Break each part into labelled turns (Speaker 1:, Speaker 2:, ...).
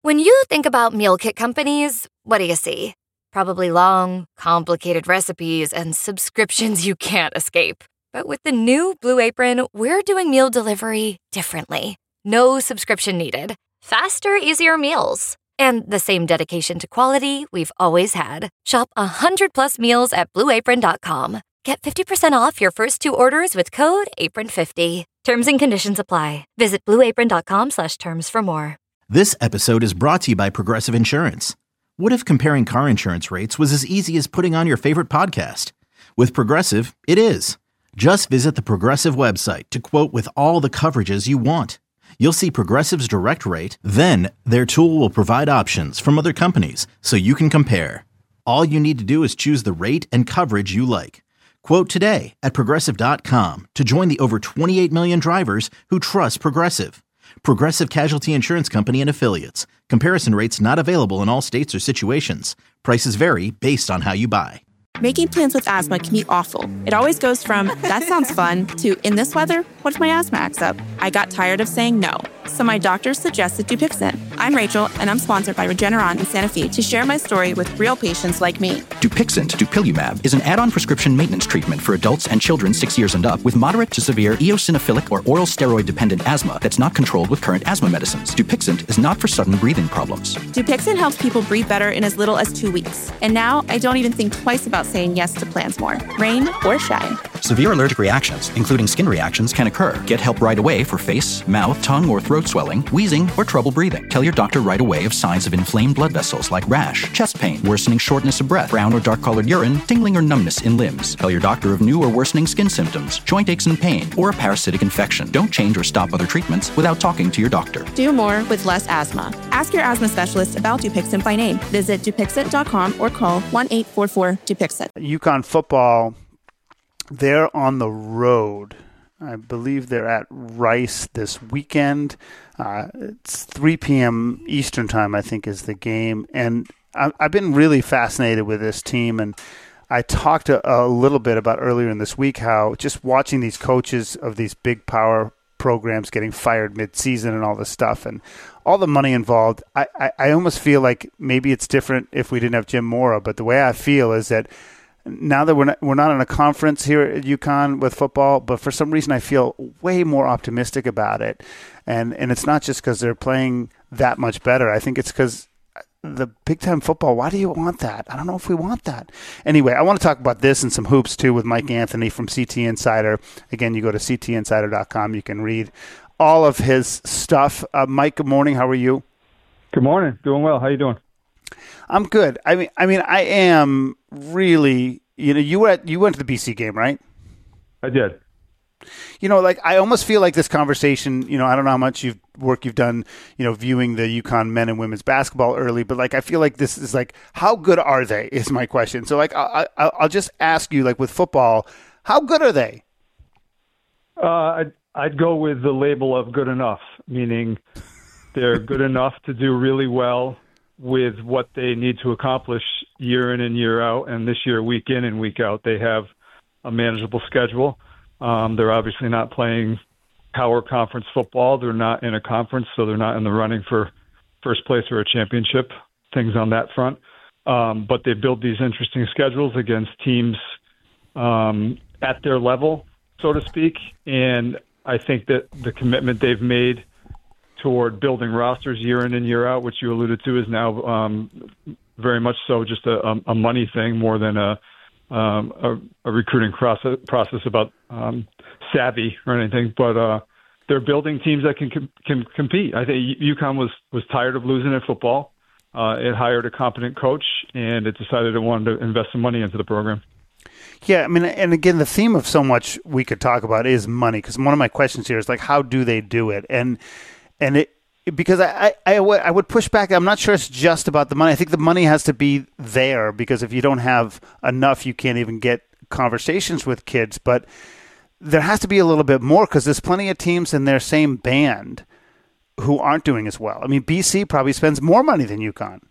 Speaker 1: When you think about meal kit companies, what do you see? Probably long, complicated recipes and subscriptions you can't escape. But with the new Blue Apron, we're doing meal delivery differently. No subscription needed. Faster, easier meals. And the same dedication to quality we've always had. Shop 100+ meals at BlueApron.com. Get 50% off your first 2 orders with code APRON50. Terms and conditions apply. Visit BlueApron.com/terms for more.
Speaker 2: This episode is brought to you by Progressive Insurance. What if comparing car insurance rates was as easy as putting on your favorite podcast? With Progressive, it is. Just visit the Progressive website to quote with all the coverages you want. You'll see Progressive's direct rate, then their tool will provide options from other companies so you can compare. All you need to do is choose the rate and coverage you like. Quote today at Progressive.com to join the over 28 million drivers who trust Progressive. Progressive Casualty Insurance Company and Affiliates. Comparison rates not available in all states or situations. Prices vary based on how you buy.
Speaker 3: Making plans with asthma can be awful. It always goes from, that sounds fun, to, in this weather, what if my asthma acts up? I got tired of saying no, so my doctor suggested Dupixent. I'm Rachel, and I'm sponsored by Regeneron and Sanofi to share my story with real patients like me.
Speaker 4: Dupixent, dupilumab, is an add-on prescription maintenance treatment for adults and children 6 years and up with moderate to severe eosinophilic or oral steroid-dependent asthma that's not controlled with current asthma medicines. Dupixent is not for sudden breathing problems.
Speaker 3: Dupixent helps people breathe better in as little as 2 weeks. And now, I don't even think twice about saying yes to plans more, rain or shine.
Speaker 4: Severe allergic reactions, including skin reactions, can occur. Get help right away for face, mouth, tongue, or throat swelling, wheezing, or trouble breathing. Tell your doctor right away of signs of inflamed blood vessels like rash, chest pain, worsening shortness of breath, brown or dark-colored urine, tingling or numbness in limbs. Tell your doctor of new or worsening skin symptoms, joint aches and pain, or a parasitic infection. Don't change or stop other treatments without talking to your doctor.
Speaker 3: Do more with less asthma. Ask your asthma specialist about Dupixent by name. Visit Dupixent.com or call 1-844-DUPIXENT.
Speaker 5: UConn football, they're on the road. I believe they're at Rice this weekend. It's 3 p.m. Eastern time, I think, is the game. And I've been really fascinated with this team. And I talked a little bit about earlier in this week how just watching these coaches of these big power programs getting fired mid-season and all this stuff and all the money involved, I almost feel like maybe it's different if we didn't have Jim Mora. But the way I feel is that now that we're not in a conference here at UConn with football, but for some reason I feel way more optimistic about it. And it's not just because they're playing that much better. I think it's because the Big Ten football, why do you want that? I don't know if we want that. Anyway, I want to talk about this and some hoops too with Mike Anthony from CT Insider. Again, you go to ctinsider.com. You can read all of his stuff. Mike, good morning. How are you?
Speaker 6: Good morning. Doing well. How you doing?
Speaker 5: I'm good. I mean, I am really. You went to the BC game, right?
Speaker 6: I did.
Speaker 5: I almost feel like this conversation. I don't know how much work you've done. Viewing the UConn men and women's basketball early, but I feel like this is how good are they? Is my question. So I'll just ask you, with football, how good are they?
Speaker 6: I'd go with the label of good enough, meaning they're good enough to do really well with what they need to accomplish year in and year out. And this year, week in and week out, they have a manageable schedule. They're obviously not playing power conference football. They're not in a conference, so they're not in the running for first place or a championship, things on that front. But they build these interesting schedules against teams at their level, so to speak. And I think that the commitment they've made toward building rosters year in and year out, which you alluded to, is now very much so just a money thing more than a recruiting process about savvy or anything. But they're building teams that can compete. I think UConn was tired of losing at football. It hired a competent coach, and it decided it wanted to invest some money into the program.
Speaker 5: Yeah, I mean, and again, the theme of so much we could talk about is money, because one of my questions here is how do they do it? And it, because I would push back. I'm not sure it's just about the money. I think the money has to be there, because if you don't have enough, you can't even get conversations with kids. But there has to be a little bit more, because there's plenty of teams in their same band who aren't doing as well. I mean, BC probably spends more money than UConn.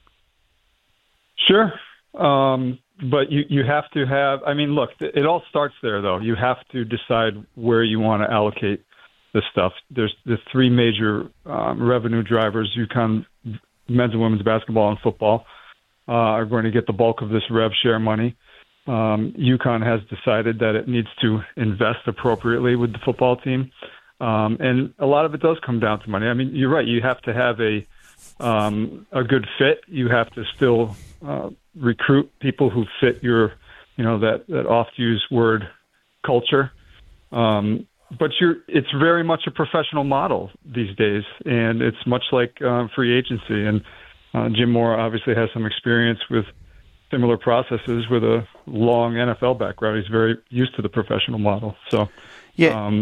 Speaker 6: Sure. But you have to have, look, it all starts there, though. You have to decide where you want to allocate this stuff. There's the three major revenue drivers UConn men's and women's basketball and football are going to get the bulk of this rev share money. UConn has decided that it needs to invest appropriately with the football team. And a lot of it does come down to money. I mean, you're right. You have to have a good fit. You have to still recruit people who fit your, that oft-used word, culture. But it's very much a professional model these days, and it's much like free agency. And Jim Mora obviously has some experience with similar processes with a long NFL background. He's very used to the professional model. So, yeah.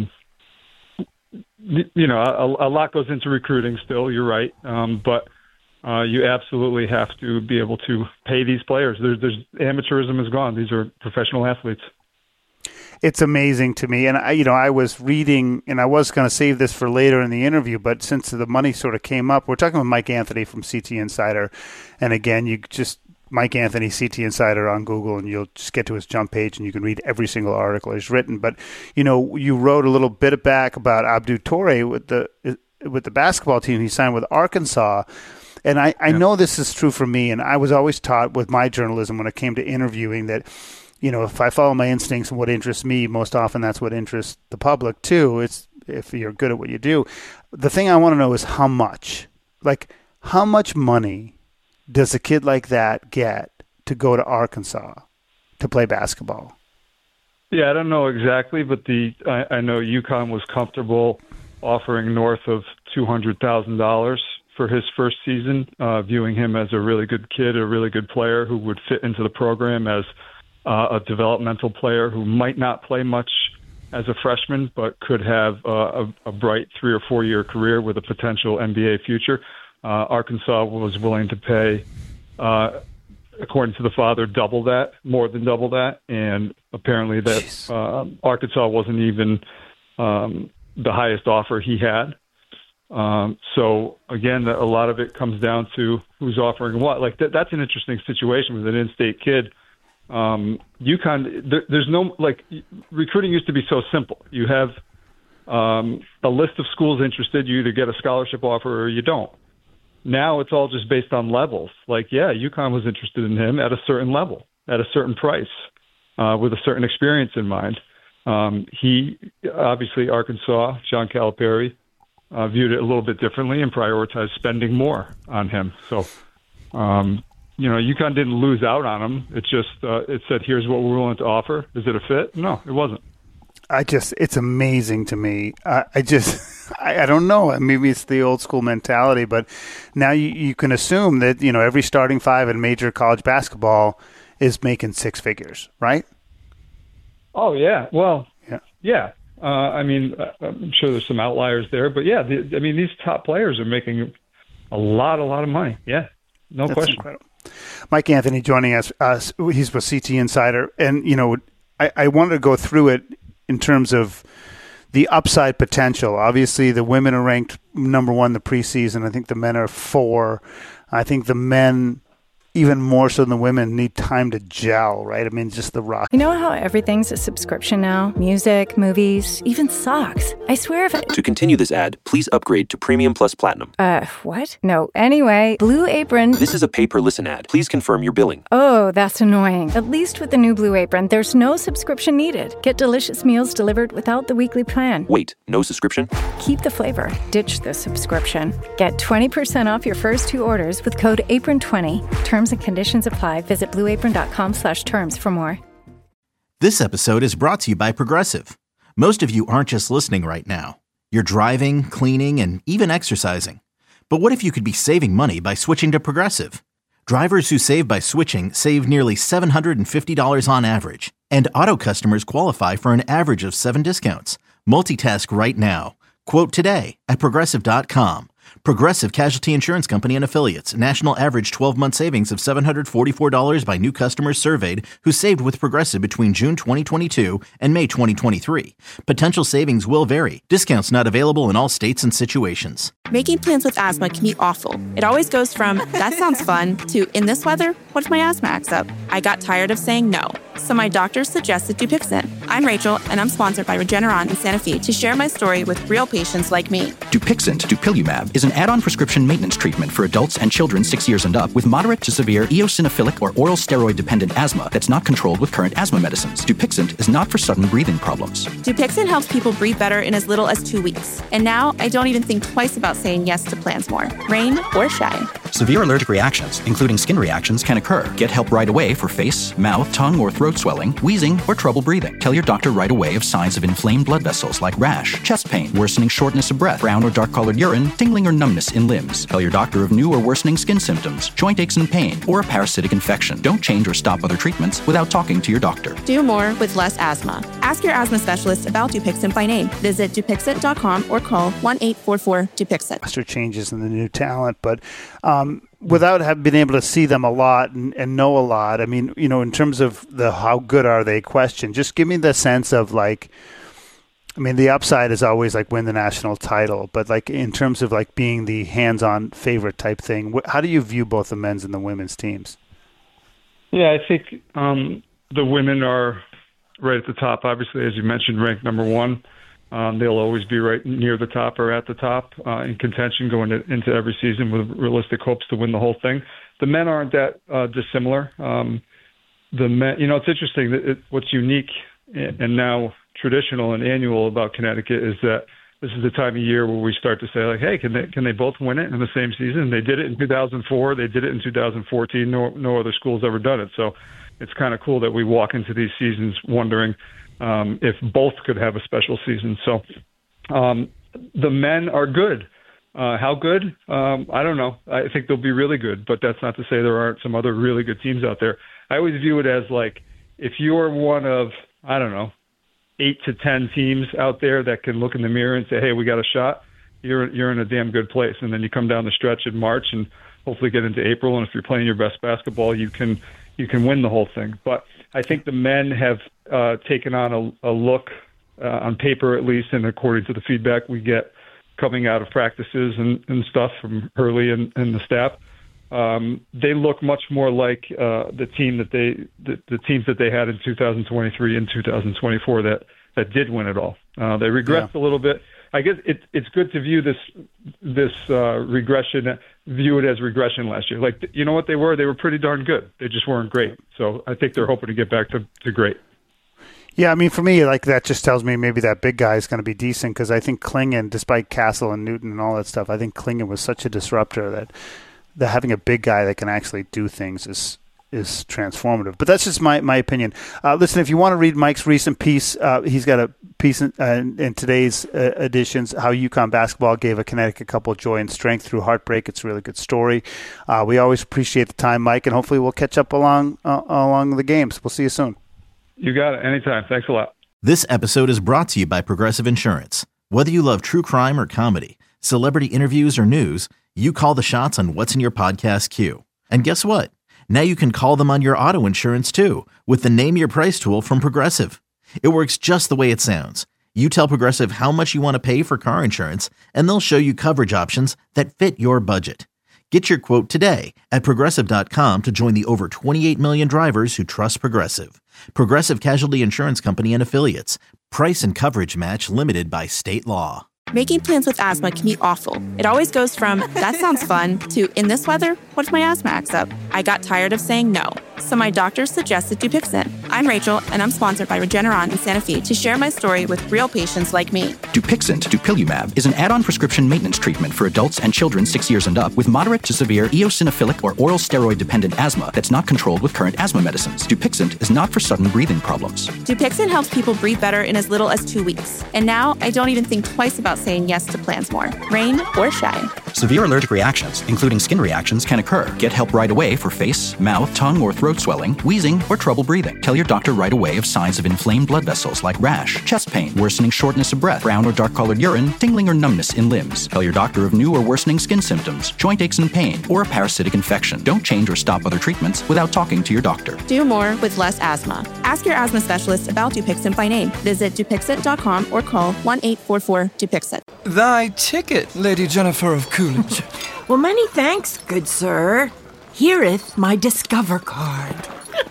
Speaker 6: A lot goes into recruiting still, you're right. But you absolutely have to be able to pay these players. There's amateurism is gone. These are professional athletes.
Speaker 5: It's amazing to me. And I was reading, and I was going to save this for later in the interview, but since the money sort of came up, we're talking with Mike Anthony from CT Insider. And again, you just Mike Anthony, CT Insider on Google, and you'll just get to his jump page and you can read every single article he's written. But, you wrote a little bit back about Abdou Toure with the basketball team. He signed with Arkansas. And I know this is true for me, and I was always taught with my journalism when it came to interviewing that, if I follow my instincts and what interests me, most often that's what interests the public too. It's if you're good at what you do. The thing I want to know is how much money does a kid like that get to go to Arkansas to play basketball?
Speaker 6: Yeah, I don't know exactly, but I know UConn was comfortable offering north of $200,000 for his first season, viewing him as a really good kid, a really good player who would fit into the program as a developmental player who might not play much as a freshman, but could have a bright 3 or 4 year career with a potential NBA future. Arkansas was willing to pay, according to the father, more than double that. And apparently that Arkansas wasn't even the highest offer he had. So again, a lot of it comes down to who's offering what. Like that's an interesting situation with an in-state kid. UConn, there's no, recruiting used to be so simple. You have a list of schools interested. You either get a scholarship offer or you don't. Now it's all just based on levels. UConn was interested in him at a certain level, at a certain price, with a certain experience in mind. He, obviously, Arkansas, John Calipari, viewed it a little bit differently and prioritized spending more on him. So, UConn didn't lose out on him. It just it said, here's what we're willing to offer. Is it a fit? No, it wasn't. It's
Speaker 5: amazing to me. I don't know. Maybe it's the old school mentality, but now you can assume that, every starting five in major college basketball is making six figures, right? Oh, yeah. Well, yeah. I'm sure there's some outliers there, but yeah, these top players are making a lot of money. Yeah, no question. Incredible. Mike Anthony joining us. He's with CT Insider. And, I wanted to go through it in terms of the upside potential. Obviously, the women are ranked number 1 in the preseason. I think the men are 4. I think the men, even more so than the women, need time to gel, right? Just the rock.
Speaker 7: You know how everything's a subscription now? Music, movies, even socks. I swear if
Speaker 8: To continue this ad, please upgrade to Premium Plus Platinum.
Speaker 7: What? No, anyway, Blue Apron...
Speaker 8: This is a pay-per-listen ad. Please confirm your billing.
Speaker 7: Oh, that's annoying. At least with the new Blue Apron, there's no subscription needed. Get delicious meals delivered without the weekly plan.
Speaker 8: Wait, no subscription?
Speaker 7: Keep the flavor. Ditch the subscription. Get 20% off your first 2 orders with code APRON20. Terms and conditions apply. Visit blueapron.com/terms for more.
Speaker 2: This episode is brought to you by Progressive. Most of you aren't just listening right now. You're driving, cleaning, and even exercising. But what if you could be saving money by switching to Progressive? Drivers who save by switching save nearly $750 on average. And auto customers qualify for an average of 7 discounts. Multitask right now. Quote today at Progressive.com. Progressive Casualty Insurance Company and Affiliates. National average 12-month savings of $744 by new customers surveyed who saved with Progressive between June 2022 and May 2023. Potential savings will vary. Discounts not available in all states and situations.
Speaker 3: Making plans with asthma can be awful. It always goes from, that sounds fun, to, in this weather, what if my asthma acts up? I got tired of saying no. so my doctor suggested Dupixent. I'm Rachel, and I'm sponsored by Regeneron in Santa Fe to share my story with real patients like me.
Speaker 4: Dupixent, dupilumab, is an add-on prescription maintenance treatment for adults and children 6 years and up with moderate to severe eosinophilic or oral steroid-dependent asthma that's not controlled with current asthma medicines. Dupixent is not for sudden breathing problems.
Speaker 3: Dupixent helps people breathe better in as little as 2 weeks. And now I don't even think twice about saying yes to plans more, rain or shine.
Speaker 4: Severe allergic reactions, including skin reactions, can occur. Get help right away for face, mouth, tongue, or throat swelling, wheezing, or trouble breathing. Tell your doctor right away of signs of inflamed blood vessels like rash, chest pain, worsening shortness of breath, brown or dark-colored urine, tingling or numbness in limbs. Tell your doctor of new or worsening skin symptoms, joint aches and pain, or a parasitic infection. Don't change or stop other treatments without talking to your doctor.
Speaker 3: Do more with less asthma. Ask your asthma specialist about Dupixent by name. Visit Dupixent.com or call 1-844-DUPIXENT.
Speaker 5: Roster changes in the new talent, but without having been able to see them a lot and know a lot, I mean, you know, in terms of the how good are they question, just give me the sense of like, I mean, the upside is always like win the national title, but like in terms of like being the hands-on favorite type thing, how do you view both the men's and the women's teams?
Speaker 6: Yeah, I think the women are right at the top. Obviously, as you mentioned, ranked number one. They'll always be right near the top or at the top in contention going into every season with realistic hopes to win the whole thing. The men aren't that dissimilar. The men, you know, it's interesting. What's unique and now traditional and annual about Connecticut is that this is the time of year where we start to say, like, hey, can they both win it in the same season? They did it in 2004. They did it in 2014. No other school's ever done it. So it's kind of cool that we walk into these seasons wondering if both could have a special season. So the men are good. How good? I don't know. I think they'll be really good, but that's not to say there aren't some other really good teams out there. I always view it as like if you're one of, I don't know, 8 to 10 teams out there that can look in the mirror and say, hey, we got a shot, you're in a damn good place. And then you come down the stretch in March and hopefully get into April, and if you're playing your best basketball, you can win the whole thing. But I think the men have taken on a look, on paper at least, and according to the feedback we get coming out of practices and stuff from Hurley and the staff, they look much more like the teams that they had in 2023 and 2024 that did win it all. They regressed a little bit. I guess it's good to view this regression, view it as regression last year. Like, you know what they were? They were pretty darn good. They just weren't great. So I think they're hoping to get back to great.
Speaker 5: Yeah, I mean, for me, like that just tells me maybe that big guy is going to be decent because I think Klingon, despite Castle and Newton and all that stuff, I think Klingon was such a disruptor that having a big guy that can actually do things is transformative. But that's just my opinion. Listen, if you want to read Mike's recent piece, he's got a piece in today's editions, How UConn Basketball Gave a Connecticut Couple Joy and Strength Through Heartbreak. It's a really good story. We always appreciate the time, Mike, and hopefully we'll catch up along the games. We'll see you soon.
Speaker 6: You got it. Anytime. Thanks a lot.
Speaker 2: This episode is brought to you by Progressive Insurance. Whether you love true crime or comedy, celebrity interviews or news, you call the shots on what's in your podcast queue. And guess what? Now you can call them on your auto insurance too with the Name Your Price tool from Progressive. It works just the way it sounds. You tell Progressive how much you want to pay for car insurance, and they'll show you coverage options that fit your budget. Get your quote today at Progressive.com to join the over 28 million drivers who trust Progressive. Progressive Casualty Insurance Company and Affiliates. Price and coverage match limited by state law.
Speaker 3: Making plans with asthma can be awful. It always goes from, that sounds fun, to, in this weather, what if my asthma acts up? I got tired of saying no, so my doctor suggested Dupixent. I'm Rachel, and I'm sponsored by Regeneron in Santa Fe to share my story with real patients like me.
Speaker 4: Dupixent, dupilumab, is an add-on prescription maintenance treatment for adults and children 6 years and up with moderate to severe eosinophilic or oral steroid-dependent asthma that's not controlled with current asthma medicines. Dupixent is not for sudden breathing problems.
Speaker 3: Dupixent helps people breathe better in as little as 2 weeks. And now I don't even think twice about saying yes to plans more, rain or shine.
Speaker 4: Severe allergic reactions, including skin reactions, can occur. Get help right away for face, mouth, tongue, or throat swelling, wheezing, or trouble breathing. Tell your doctor right away of signs of inflamed blood vessels like rash, chest pain, worsening shortness of breath, brown or dark-colored urine, tingling or numbness in limbs. Tell your doctor of new or worsening skin symptoms, joint aches and pain, or a parasitic infection. Don't change or stop other treatments without talking to your doctor.
Speaker 3: Do more with less asthma. Ask your asthma specialist about Dupixent by name. Visit Dupixent.com or call 1-844-DUPIXENT.
Speaker 9: Thy ticket, Lady Jennifer of Coolidge.
Speaker 10: Well, many thanks, good sir. Here'th my Discover card.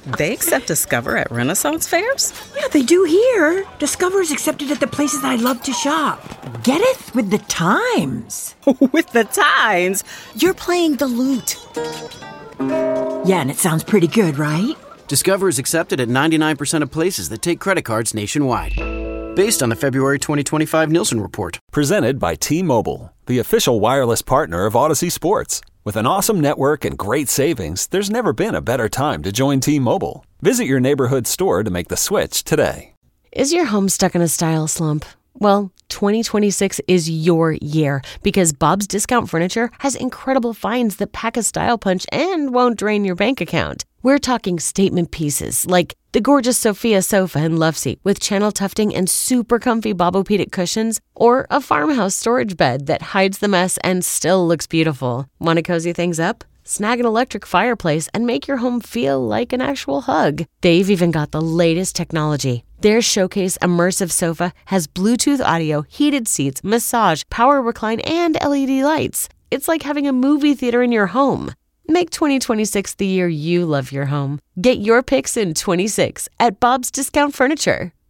Speaker 10: They accept Discover at Renaissance fairs?
Speaker 11: Yeah, they do here. Discover is accepted at the places I love to shop. Get it? With the times.
Speaker 10: With the times? You're playing the lute.
Speaker 11: Yeah, and it sounds pretty good, right?
Speaker 12: Discover is accepted at 99% of places that take credit cards nationwide. Based on the February 2025 Nielsen report.
Speaker 13: Presented by T-Mobile, the official wireless partner of Odyssey Sports. With an awesome network and great savings, there's never been a better time to join T-Mobile. Visit your neighborhood store to make the switch today.
Speaker 14: Is your home stuck in a style slump? Well, 2026 is your year because Bob's Discount Furniture has incredible finds that pack a style punch and won't drain your bank account. We're talking statement pieces like the gorgeous Sophia sofa and loveseat with channel tufting and super comfy Bobopedic cushions, or a farmhouse storage bed that hides the mess and still looks beautiful. Want to cozy things up? Snag an electric fireplace and make your home feel like an actual hug. They've even got the latest technology. Their Showcase Immersive Sofa has Bluetooth audio, heated seats, massage, power recline, and LED lights. It's like having a movie theater in your home. Make 2026 the year you love your home. Get your picks in 26 at Bob's Discount Furniture.